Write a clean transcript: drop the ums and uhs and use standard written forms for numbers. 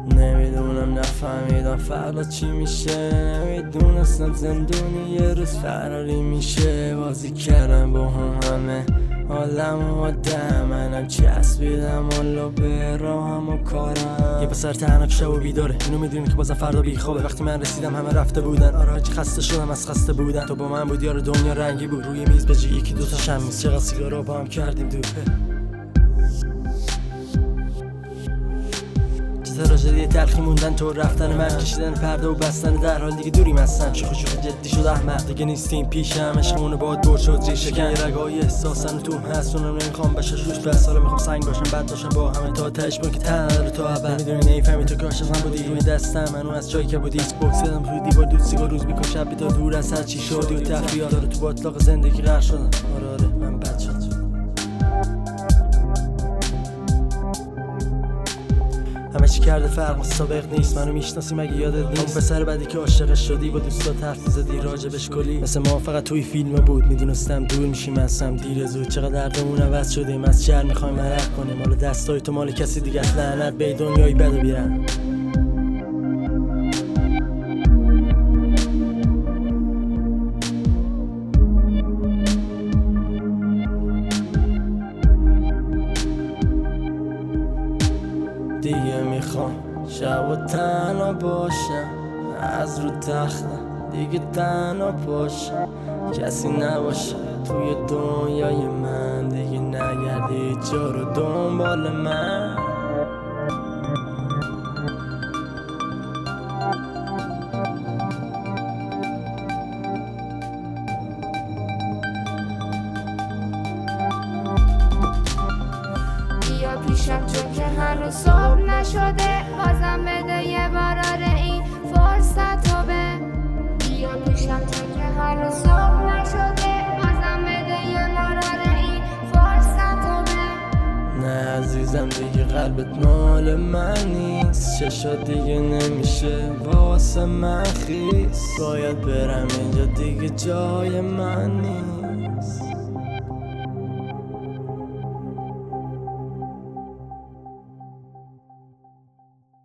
نمیدونم نفهمیدم فردا چی میشه، نمیدونستم زندونی یه روز فراری میشه. بازی کردم با همه حالم و آدم، منم چسبیدم والا به راهم و کارم. یه پسر تنها شب و بیداره، اینو میدونی که بازم فردا بیخوابه. وقتی من رسیدم همه رفته بودن، آره حاجی خسته شدم از خسته بودن. تو با من بودی آره دنیا رنگی بود، روی میز به جای یکی دوتا شمیز چقدر سیگارا با هم کردیم دوپه. تراژدی تلخی موندن تو رفتن من، کشیدن پرده و بستن در حال دیگه دوریم هستن. شوخ جدی شد احمق دیگه نیستیم پیشم، عشقمون باد برد شد ریشه کن. یه رگای احساسن تو هست اونم نمیخوام بشه روش بس، حالا میخوام سنگ باشم بد باشم با همه تا تهش که تن تو ابد. نمیدونی نمیفهمی تو که عاشق من بودی، روی دستم منو از جایی که بودی بوکس زدم تو دیوار، دود سیگار روز میکشم شب بیدار دور از هر چی شدی و تخفیات داره تو باطلاق زندگی غرق شدم. آره من بد شد. همه چی کرده فرق سابق نیست، منو میشناسی مگه یادت نیست؟ اون پسر بعدی که عاشقش شدی با دوستات حرف زدی راجبش کلی، مثل ما فقط توی فیلم بود. میدونستم دور میشیم هستم دیر زود، چقدر دردمون عوض شدیم از شهر میخوایم مرق کنیم. حالا دستای تو مال کسی دیگه است، لعنت به دنیای بد و بیرن. دیگه میخوام شب و تنها باشم، از رو تختم دیگه تنها باشم، کسی نباشه توی دنیای من، دیگه نگردی جا رو دنبال من. بیا پیشم چون که هنوز صبح نشده، بازم بده یه بار آره این فرصت رو به. بیا پیشم چون که هنوز صبح نشده، بازم بده یه بار آره این فرصت رو به. نه عزیزم دیگه قلبت مال من نیست، چشات دیگه نمیشه واسه من خیس، باید برم اینجا دیگه جای من نیست.